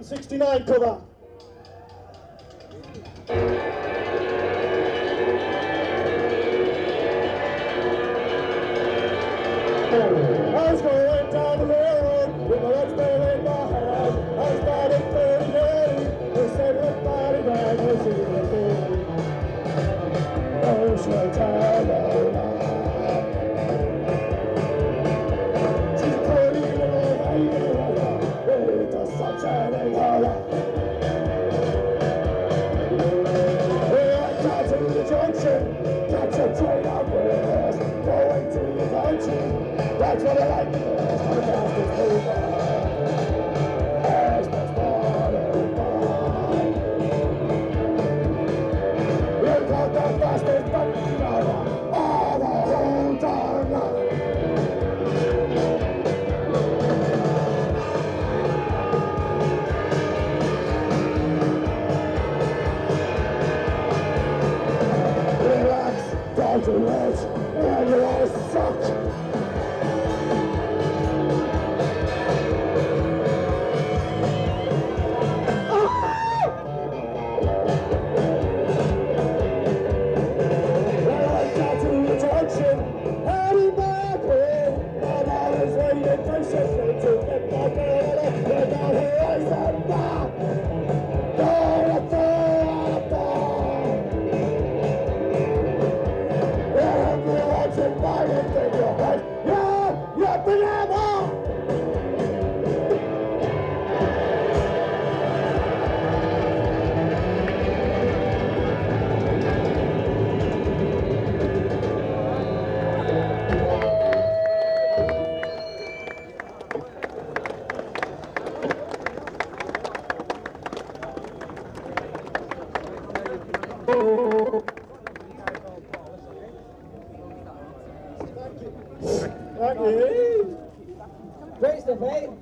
69 cover. I was going down the railroad with my legs buried in my hand. I started feeling ready. They said everybody died. I was in the field. Oh, should I tell her now? She's putting it all right in the water with the sunshine and color. I got to the junction, catch a train out west, going to the country. That's what I like the best, the fast is over. As much water fun. Look out the fastest button of all the whole darn night. Relax, don't you rich, and you all suck. Heading back home, I'm always waiting patiently to get my girl and now here I stand back. Everyone's invited to your head. Yeah, bring them on! Thank you. Great stuff, eh?